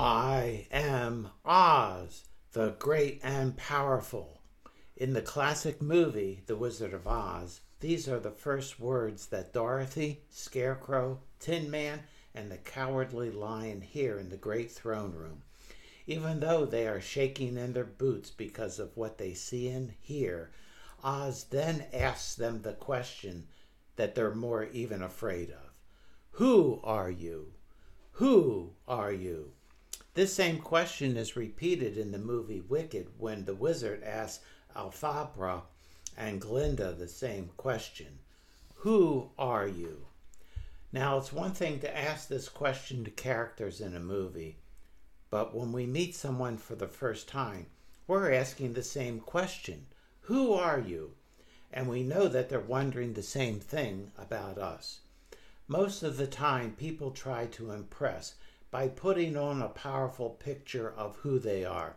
I am Oz, the great and powerful. In the classic movie, The Wizard of Oz, these are the first words that Dorothy, Scarecrow, Tin Man, and the Cowardly Lion hear in the great throne room. Even though they are shaking in their boots because of what they see and hear, Oz then asks them the question that they're more even afraid of. Who are you? Who are you? This same question is repeated in the movie Wicked when the wizard asks Elphaba and Glinda the same question. Who are you? Now, it's one thing to ask this question to characters in a movie, but when we meet someone for the first time, we're asking the same question. Who are you? And we know that they're wondering the same thing about us. Most of the time, people try to impress by putting on a powerful picture of who they are.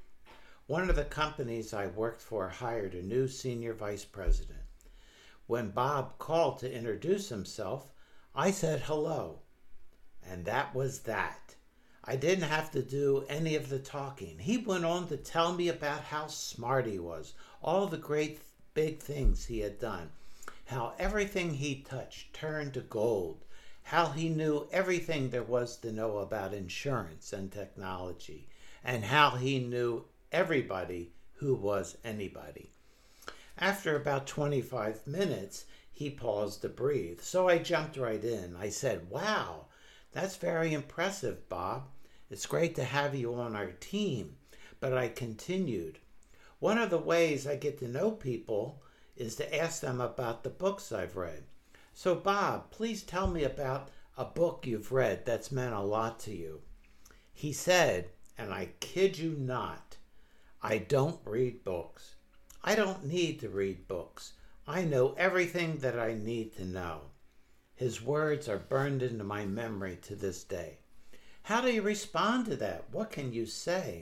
One of the companies I worked for hired a new senior vice president. When Bob called to introduce himself, I said hello. And that was that. I didn't have to do any of the talking. He went on to tell me about how smart he was, all the great big things he had done, how everything he touched turned to gold, how he knew everything there was to know about insurance and technology, and how he knew everybody who was anybody. After about 25 minutes, he paused to breathe, so I jumped right in. I said, "Wow, that's very impressive, Bob. It's great to have you on our team." But I continued, "One of the ways I get to know people is to ask them about the books I've read. So, Bob, please tell me about a book you've read that's meant a lot to you." He said, and I kid you not, "I don't read books. I don't need to read books. I know everything that I need to know." His words are burned into my memory to this day. How do you respond to that? What can you say?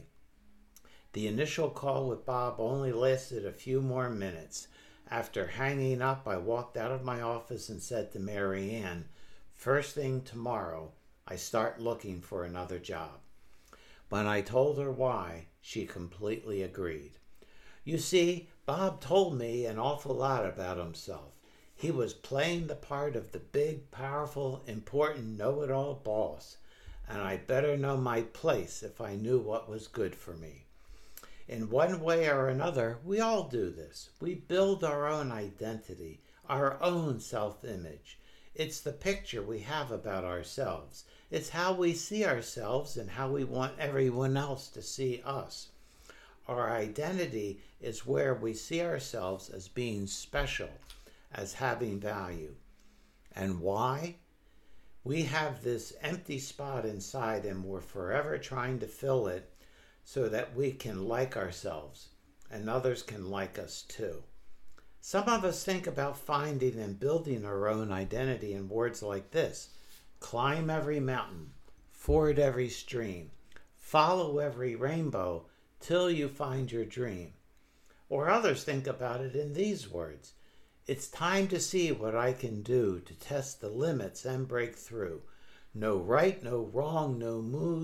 The initial call with Bob only lasted a few more minutes. After hanging up, I walked out of my office and said to Mary Ann, "First thing tomorrow, I start looking for another job." When I told her why, she completely agreed. You see, Bob told me an awful lot about himself. He was playing the part of the big, powerful, important, know-it-all boss, and I better know my place if I knew what was good for me. In one way or another, we all do this. We build our own identity, our own self-image. It's the picture we have about ourselves. It's how we see ourselves and how we want everyone else to see us. Our identity is where we see ourselves as being special, as having value. And why? We have this empty spot inside and we're forever trying to fill it so that we can like ourselves and others can like us too. Some of us think about finding and building our own identity in words like this: climb every mountain, ford every stream, follow every rainbow till you find your dream. Or others think about it in these words: it's time to see what I can do to test the limits and break through. No right, no wrong, no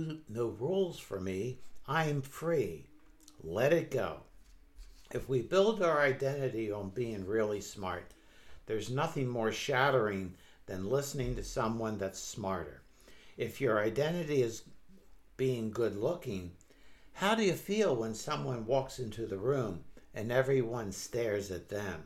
rules for me. I'm free. Let it go. If we build our identity on being really smart, there's nothing more shattering than listening to someone that's smarter. If your identity is being good looking, how do you feel when someone walks into the room and everyone stares at them?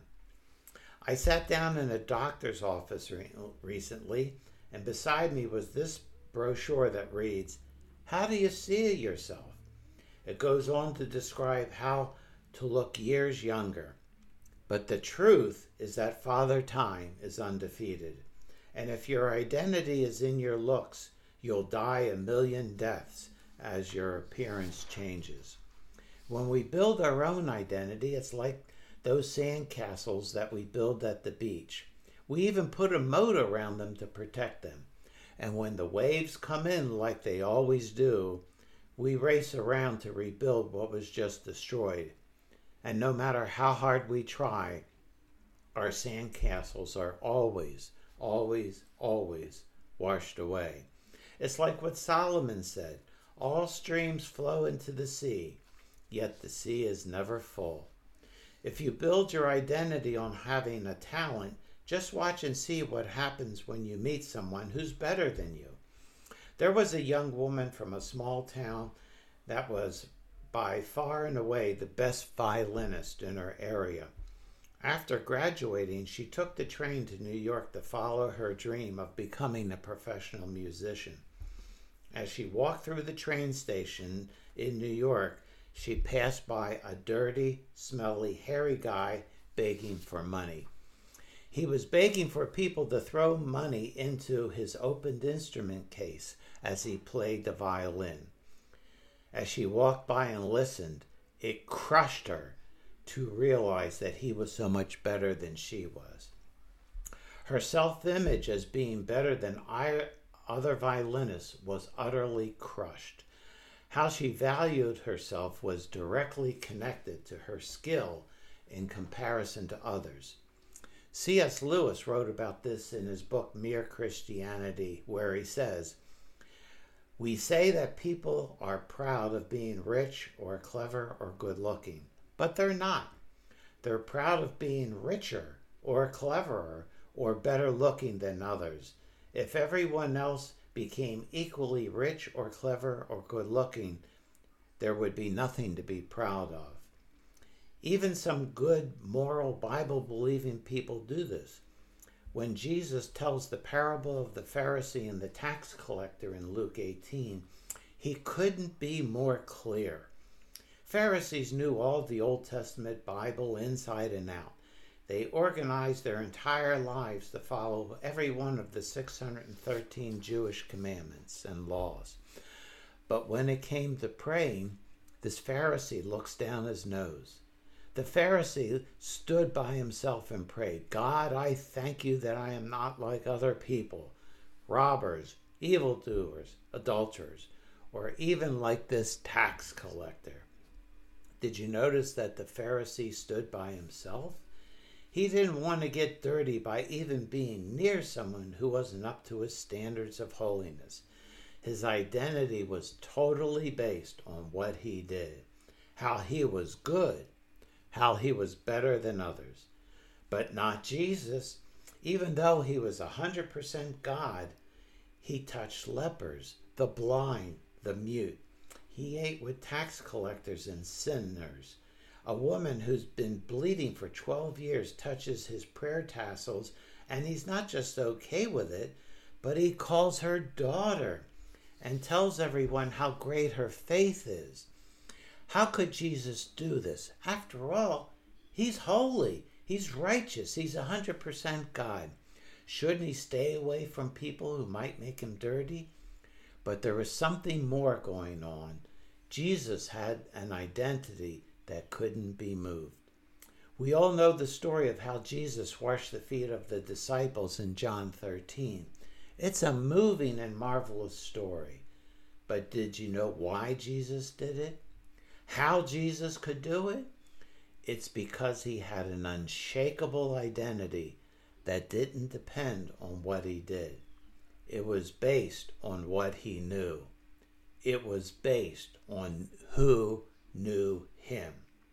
I sat down in a doctor's office recently, and beside me was this brochure that reads, "How do you see yourself?" It goes on to describe how to look years younger. But the truth is that Father Time is undefeated. And if your identity is in your looks, you'll die a million deaths as your appearance changes. When we build our own identity, it's like those sand castles that we build at the beach. We even put a moat around them to protect them. And when the waves come in like they always do, we race around to rebuild what was just destroyed. And no matter how hard we try, our sand castles are always, always, always washed away. It's like what Solomon said: All streams flow into the sea, yet the sea is never full. If you build your identity on having a talent, just watch and see what happens when you meet someone who's better than you. There was a young woman from a small town that was by far and away the best violinist in her area. After graduating, she took the train to New York to follow her dream of becoming a professional musician. As she walked through the train station in New York, she passed by a dirty, smelly, hairy guy begging for money. He was begging for people to throw money into his opened instrument case as he played the violin. As she walked by and listened, it crushed her to realize that he was so much better than she was. Her self-image as being better than other violinists was utterly crushed. How she valued herself was directly connected to her skill in comparison to others. C.S. Lewis wrote about this in his book Mere Christianity, where he says, "We say that people are proud of being rich or clever or good-looking. But they're not. They're proud of being richer or cleverer or better looking than others. If everyone else became equally rich or clever or good looking, there would be nothing to be proud of." Even some good, moral, Bible-believing people do this. When Jesus tells the parable of the Pharisee and the tax collector in Luke 18, he couldn't be more clear. Pharisees knew all the Old Testament Bible inside and out. They organized their entire lives to follow every one of the 613 Jewish commandments and laws. But when it came to praying, this Pharisee looks down his nose. The Pharisee stood by himself and prayed, "God, I thank you that I am not like other people, robbers, evildoers, adulterers, or even like this tax collector." Did you notice that the Pharisee stood by himself? He didn't want to get dirty by even being near someone who wasn't up to his standards of holiness. His identity was totally based on what he did, how he was good, how he was better than others. But not Jesus. Even though he was 100% God, he touched lepers, the blind, the mute. He ate with tax collectors and sinners. A woman who's been bleeding for 12 years touches his prayer tassels, and he's not just okay with it, but he calls her daughter and tells everyone how great her faith is. How could Jesus do this? After all, he's holy, he's righteous, he's 100% God. Shouldn't he stay away from people who might make him dirty? But there was something more going on. Jesus had an identity that couldn't be moved. We all know the story of how Jesus washed the feet of the disciples in John 13. It's a moving and marvelous story. But did you know why Jesus did it? How Jesus could do it? It's because he had an unshakable identity that didn't depend on what he did. It was based on what he knew. It was based on who knew him.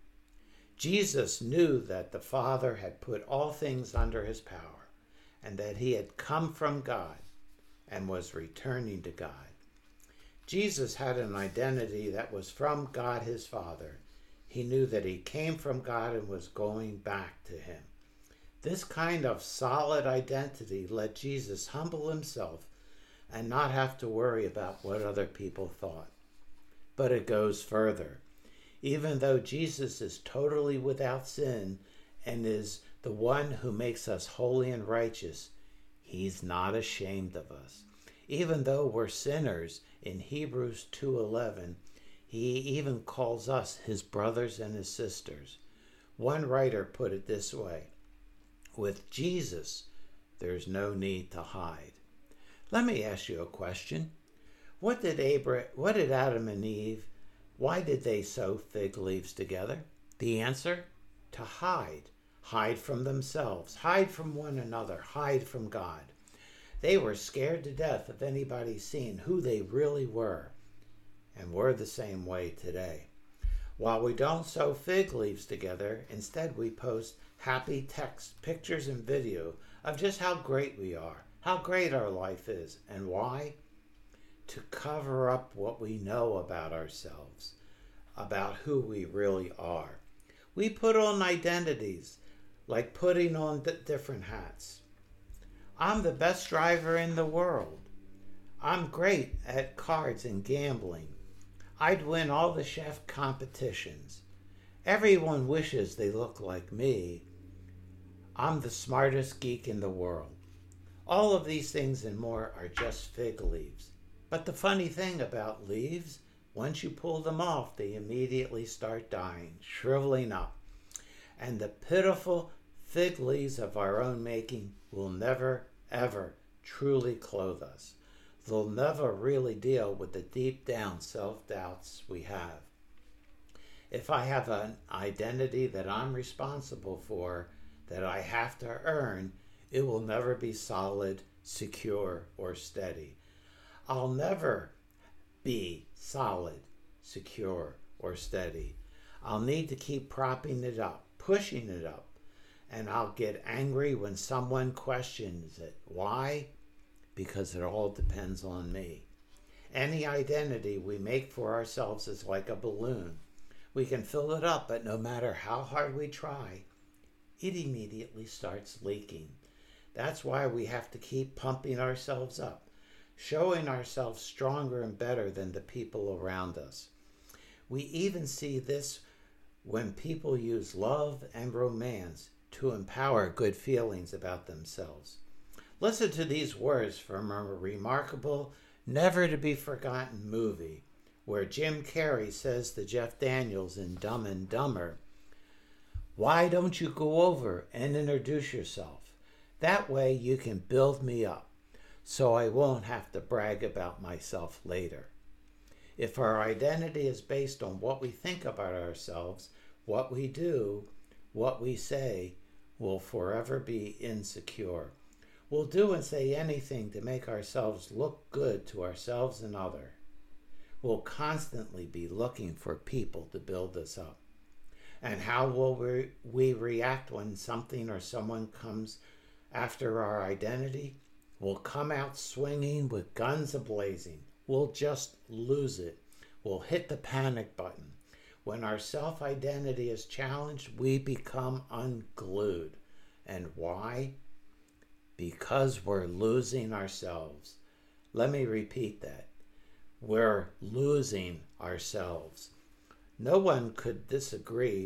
Jesus knew that the Father had put all things under his power and that he had come from God and was returning to God. Jesus had an identity that was from God his Father. He knew that he came from God and was going back to him. This kind of solid identity let Jesus humble himself and not have to worry about what other people thought. But it goes further. Even though Jesus is totally without sin and is the one who makes us holy and righteous, he's not ashamed of us. Even though we're sinners, in Hebrews 2:11, he even calls us his brothers and his sisters. One writer put it this way: with Jesus, there's no need to hide. Let me ask you a question. What did Adam and Eve, why did they sew fig leaves together? The answer? To hide. Hide from themselves. Hide from one another. Hide from God. They were scared to death of anybody seeing who they really were. and we're the same way today. While we don't sew fig leaves together, instead we post happy text, pictures, and video of just how great we are, how great our life is, and why? To cover up what we know about ourselves, about who we really are. We put on identities, like putting on different hats. I'm the best driver in the world. I'm great at cards and gambling. I'd win all the chef competitions. Everyone wishes they look like me. I'm the smartest geek in the world. All of these things and more are just fig leaves. But the funny thing about leaves, once you pull them off, they immediately start dying, shriveling up. And the pitiful fig leaves of our own making will never, ever truly clothe us. They'll never really deal with the deep down self-doubts we have. If I have an identity that I'm responsible for, that I have to earn, it will never be solid, secure, or steady. I'll never be solid, secure, or steady. I'll need to keep propping it up, pushing it up, and I'll get angry when someone questions it. Why? Because it all depends on me. Any identity we make for ourselves is like a balloon. We can fill it up, but no matter how hard we try, it immediately starts leaking. That's why we have to keep pumping ourselves up, showing ourselves stronger and better than the people around us. We even see this when people use love and romance to empower good feelings about themselves. Listen to these words from a remarkable, never-to-be-forgotten movie where Jim Carrey says to Jeff Daniels in Dumb and Dumber, "Why don't you go over and introduce yourself? That way you can build me up, so I won't have to brag about myself later." If our identity is based on what we think about ourselves, what we do, what we say, we'll forever be insecure. We'll do and say anything to make ourselves look good to ourselves and others. We'll constantly be looking for people to build us up. And how will we react when something or someone comes after our identity? We'll come out swinging with guns a-blazing. We'll just lose it. We'll hit the panic button. When our self-identity is challenged, we become unglued. And why? Because we're losing ourselves. Let me repeat that. We're losing ourselves. No one could disagree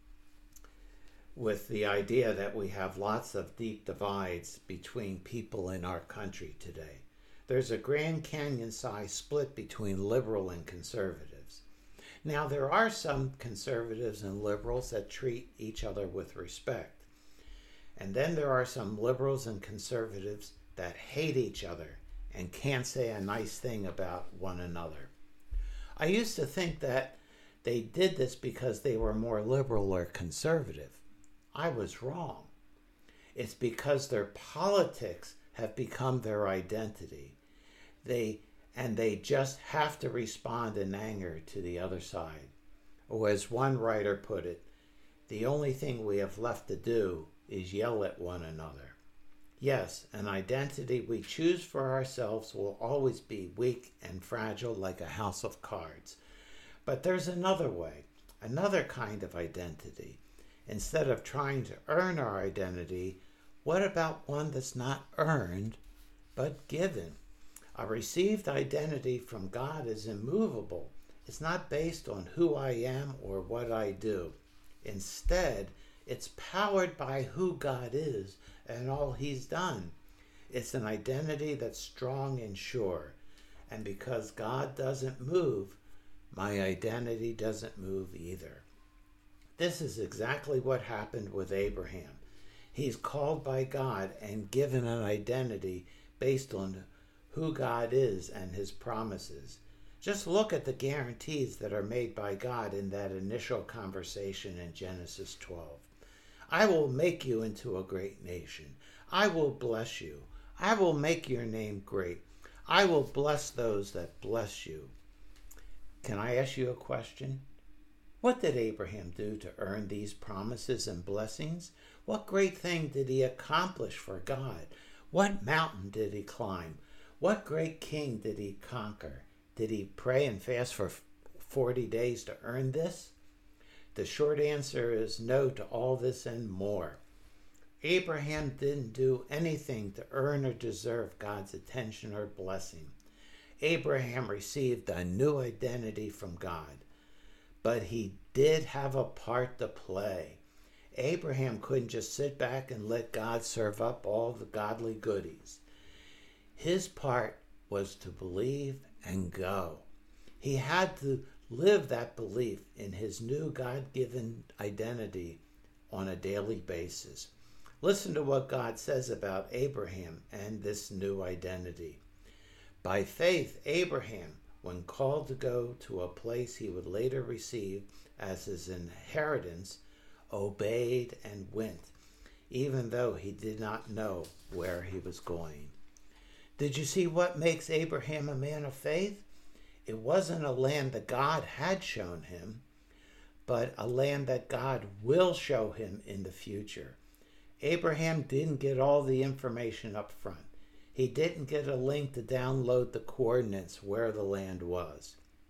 with the idea that we have lots of deep divides between people in our country today. There's a Grand Canyon-sized split between liberal and conservatives. Now, there are some conservatives and liberals that treat each other with respect. And then there are some liberals and conservatives that hate each other and can't say a nice thing about one another. I used to think that they did this because they were more liberal or conservative. I was wrong. It's because their politics have become their identity. They just have to respond in anger to the other side. Or as one writer put it, the only thing we have left to do is yell at one another. Yes, an identity we choose for ourselves will always be weak and fragile like a house of cards. But there's another way, another kind of identity. Instead of trying to earn our identity, what about one that's not earned, but given? A received identity from God is immovable. It's not based on who I am or what I do. Instead, it's powered by who God is and all He's done. It's an identity that's strong and sure. And because God doesn't move, my identity doesn't move either. This is exactly what happened with Abraham. He's called by God and given an identity based on who God is and His promises. Just look at the guarantees that are made by God in that initial conversation in Genesis 12. I will make you into a great nation. I will bless you. I will make your name great. I will bless those that bless you. Can I ask you a question? What did Abraham do to earn these promises and blessings? What great thing did he accomplish for God? What mountain did he climb? What great king did he conquer? Did he pray and fast for 40 days to earn this? The short answer is no to all this and more. Abraham didn't do anything to earn or deserve God's attention or blessing. Abraham received a new identity from God, but he did have a part to play. Abraham couldn't just sit back and let God serve up all the godly goodies. His part was to believe and go. He had to live that belief in his new God-given identity on a daily basis. Listen to what God says about Abraham and this new identity. By faith, Abraham, when called to go to a place he would later receive as his inheritance, obeyed and went, even though he did not know where he was going. Did you see what makes Abraham a man of faith? It wasn't a land that God had shown him, but a land that God will show him in the future. Abraham didn't get all the information up front. He didn't get a link to download the coordinates where the land was.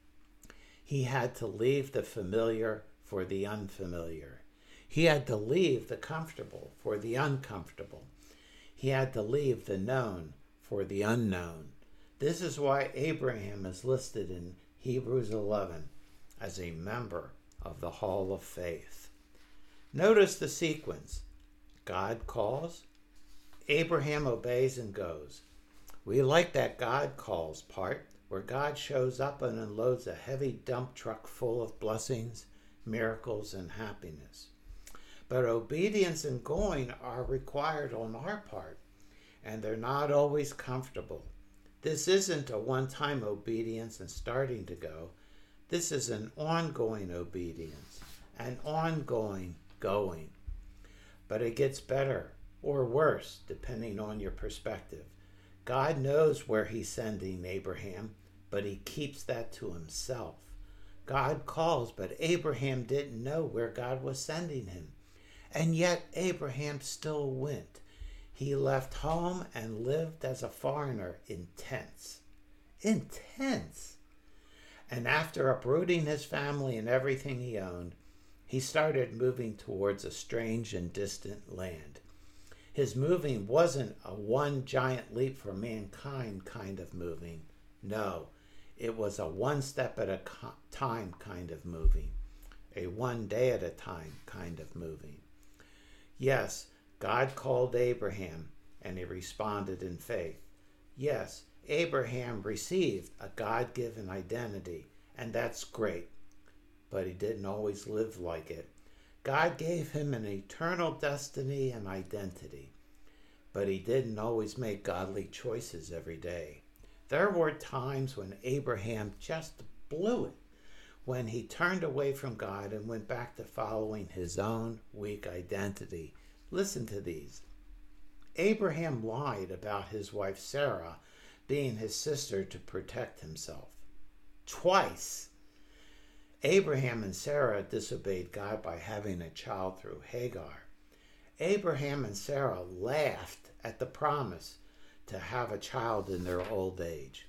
He had to leave the familiar for the unfamiliar. He had to leave the comfortable for the uncomfortable. He had to leave the known for the unknown. This is why Abraham is listed in Hebrews 11 as a member of the Hall of Faith. Notice the sequence. God calls, Abraham obeys and goes. We like that God calls part, where God shows up and unloads a heavy dump truck full of blessings, miracles, and happiness. But obedience and going are required on our part, and they're not always comfortable. This isn't a one-time obedience and starting to go. This is an ongoing obedience, an ongoing going. But it gets better or worse, depending on your perspective. God knows where he's sending Abraham, but he keeps that to himself. God calls, but Abraham didn't know where God was sending him. And yet Abraham still went. He left home and lived as a foreigner in tents. In tents. And after uprooting his family and everything he owned, he started moving towards a strange and distant land. His moving wasn't a one giant leap for mankind kind of moving. No, it was a one step at a time kind of moving. A one day at a time kind of moving. Yes, God called Abraham and he responded in faith. Yes, Abraham received a God-given identity, and that's great. But he didn't always live like it. God gave him an eternal destiny and identity, but he didn't always make godly choices every day. There were times when Abraham just blew it, when he turned away from God and went back to following his own weak identity. Listen to these. Abraham lied about his wife Sarah being his sister to protect himself. Twice. Abraham and Sarah disobeyed God by having a child through Hagar. Abraham and Sarah laughed at the promise to have a child in their old age.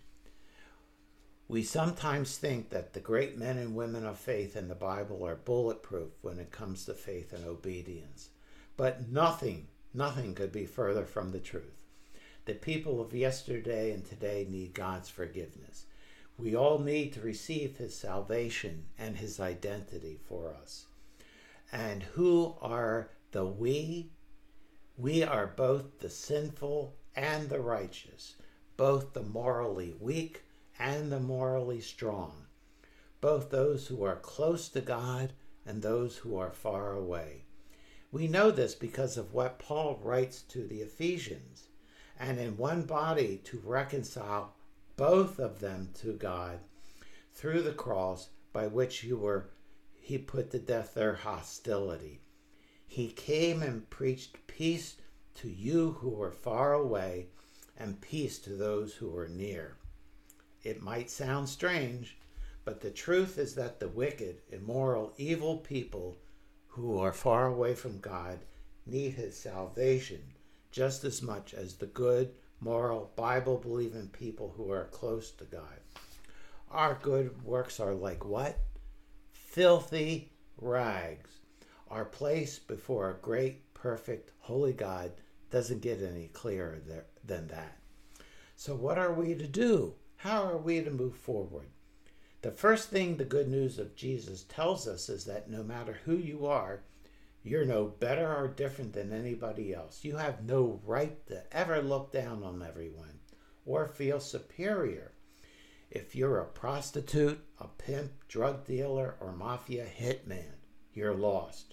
We sometimes think that the great men and women of faith in the Bible are bulletproof when it comes to faith and obedience. But nothing could be further from the truth. The people of yesterday and today need God's forgiveness. We all need to receive his salvation and his identity for us. And who are the we? We are both the sinful and the righteous, both the morally weak and the morally strong, both those who are close to God and those who are far away. We know this because of what Paul writes to the Ephesians, and in one body to reconcile both of them to God through the cross, by which he put to death their hostility. He came and preached peace to you who were far away and peace to those who were near. It might sound strange, But the truth is that the wicked, immoral, evil people who are far away from God need his salvation just as much as the good, moral, Bible-believing people who are close to God. Our good works are like what? Filthy rags. Our place before a great, perfect, holy God doesn't get any clearer than that. So what are we to do? How are we to move forward? The first thing the good news of Jesus tells us is that no matter who you are, you're no better or different than anybody else. You have no right to ever look down on everyone or feel superior. If you're a prostitute, a pimp, drug dealer, or mafia hitman, you're lost.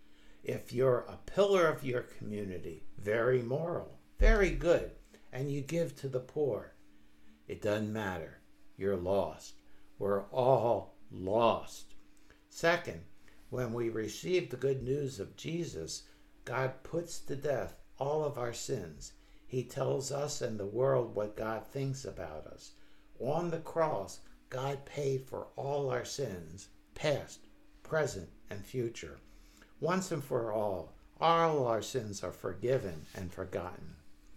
If you're a pillar of your community, very moral, very good, and you give to the poor, it doesn't matter. You're lost. We're all lost. Second, when we receive the good news of Jesus, God puts to death all of our sins. He tells us and the world what God thinks about us. On the cross, God paid for all our sins, past, present, and future. Once and for all our sins are forgiven and forgotten.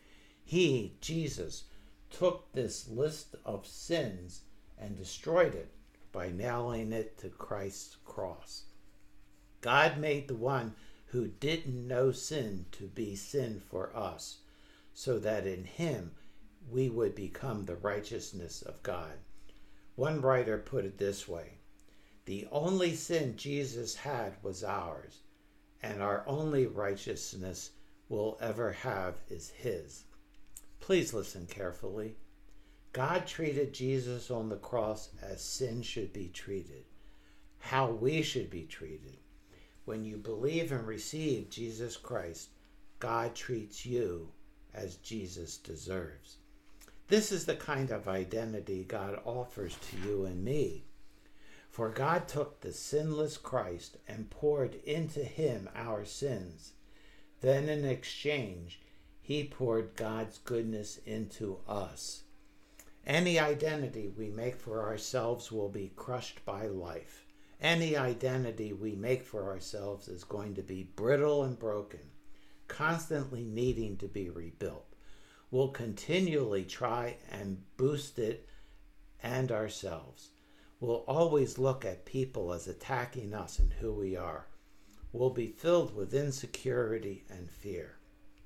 He, Jesus, took this list of sins and destroyed it by nailing it to Christ's cross. God made the one who didn't know sin to be sin for us, so that in him we would become the righteousness of God. One writer put it this way: the only sin Jesus had was ours, and our only righteousness we'll ever have is his. Please listen carefully. God treated Jesus on the cross as sin should be treated, how we should be treated. When you believe and receive Jesus Christ, God treats you as Jesus deserves. This is the kind of identity God offers to you and me. For God took the sinless Christ and poured into him our sins. Then in exchange, he poured God's goodness into us. Any identity we make for ourselves will be crushed by life. Any identity we make for ourselves is going to be brittle and broken, constantly needing to be rebuilt. We'll continually try and boost it and ourselves. We'll always look at people as attacking us and who we are. We'll be filled with insecurity and fear.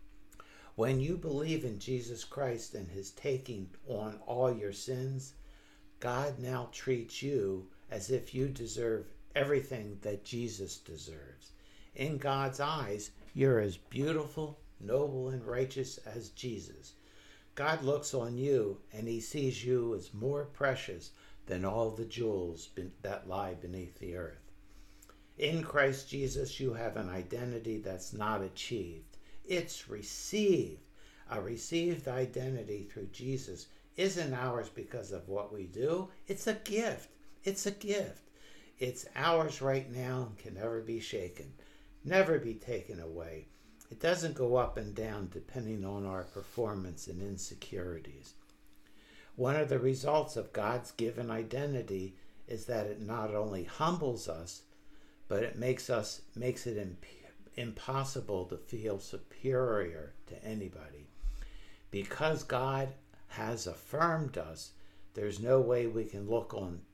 When you believe in Jesus Christ and his taking on all your sins, God now treats you as if you deserve everything that Jesus deserves. In God's eyes, you're as beautiful, noble, and righteous as Jesus. God looks on you and he sees you as more precious than all the jewels that lie beneath the earth. In Christ Jesus, you have an identity that's not achieved. It's received. A received identity through Jesus isn't ours because of what we do. It's a gift. It's a gift. It's ours right now and can never be shaken, never be taken away. It doesn't go up and down depending on our performance and insecurities. One of the results of God's given identity is that it not only humbles us, but it makes it impossible to feel superior to anybody. Because God has affirmed us, there's no way we can look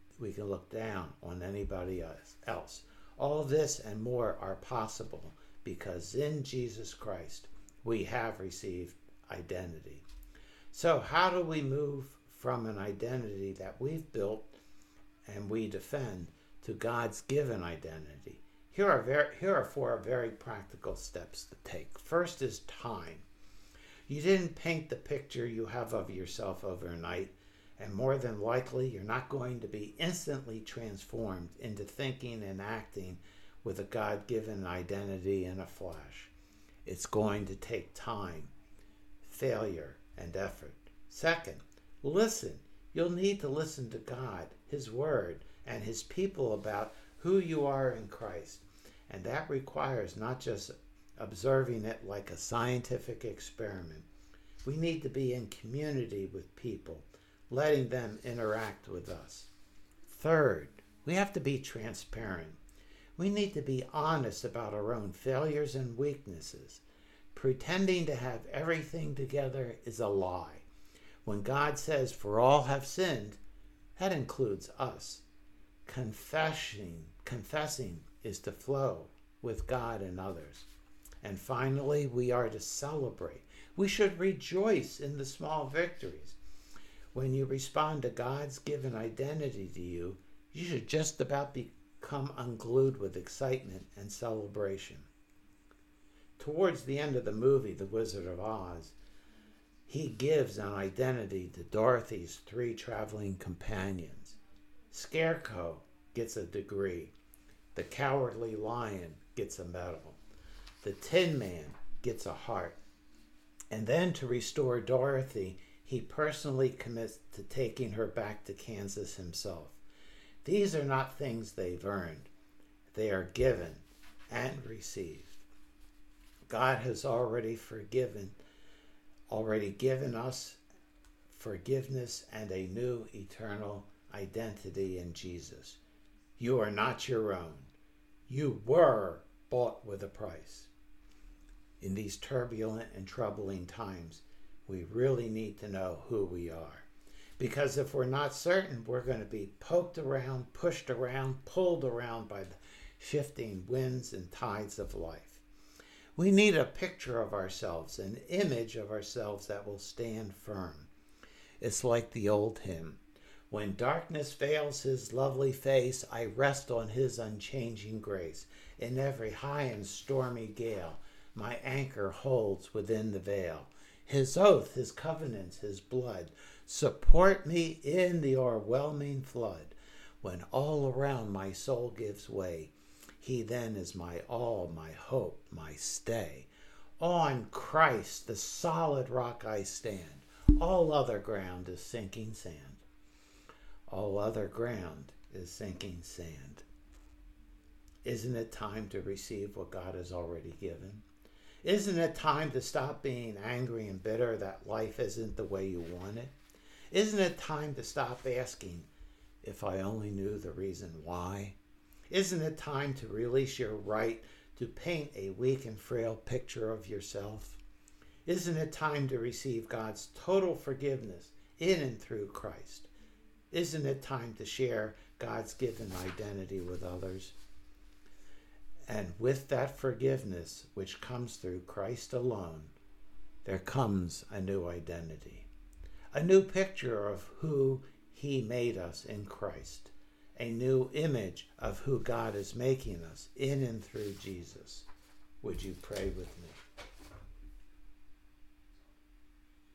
down on anybody else. All this and more are possible because in Jesus Christ we have received identity. So how do we move from an identity that we've built and we defend to God's given identity? Here are 4 very practical steps to take. First is time. You didn't paint the picture you have of yourself overnight, and more than likely you're not going to be instantly transformed into thinking and acting with a God-given identity in a flash. It's going to take time, failure, and effort. Second, listen. You'll need to listen to God, his word, and his people about who you are in Christ. And that requires not just observing it like a scientific experiment. We need to be in community with people, letting them interact with us. Third, we have to be transparent. We need to be honest about our own failures and weaknesses. Pretending to have everything together is a lie. When God says, "For all have sinned," that includes us. Confessing is to flow with God and others. And finally, we are to celebrate. We should rejoice in the small victories. When you respond to God's given identity to you, you should just about become unglued with excitement and celebration. Towards the end of the movie, The Wizard of Oz, he gives an identity to Dorothy's 3 traveling companions. Scarecrow gets a degree. The Cowardly Lion gets a medal. The Tin Man gets a heart. And then to restore Dorothy, he personally commits to taking her back to Kansas himself. These are not things they've earned. They are given and received. God has already given us forgiveness and a new eternal identity in Jesus. You are not your own. You were bought with a price. In these turbulent and troubling times, we really need to know who we are. Because if we're not certain, we're going to be poked around, pushed around, pulled around by the shifting winds and tides of life. We need a picture of ourselves, an image of ourselves that will stand firm. It's like the old hymn, "When darkness veils his lovely face, I rest on his unchanging grace. In every high and stormy gale, my anchor holds within the veil. His oath, his covenants, his blood support me in the o'erwhelming flood. When all around my soul gives way, he then is my all, my hope, my stay. On Christ, the solid rock, I stand. All other ground is sinking sand." All other ground is sinking sand. Isn't it time to receive what God has already given? Isn't it time to stop being angry and bitter that life isn't the way you want it? Isn't it time to stop asking, "If I only knew the reason why"? Isn't it time to release your right to paint a weak and frail picture of yourself? Isn't it time to receive God's total forgiveness in and through Christ? Isn't it time to share God's given identity with others? And with that forgiveness, which comes through Christ alone, there comes a new identity, a new picture of who he made us in Christ, a new image of who God is making us in and through Jesus. Would you pray with me?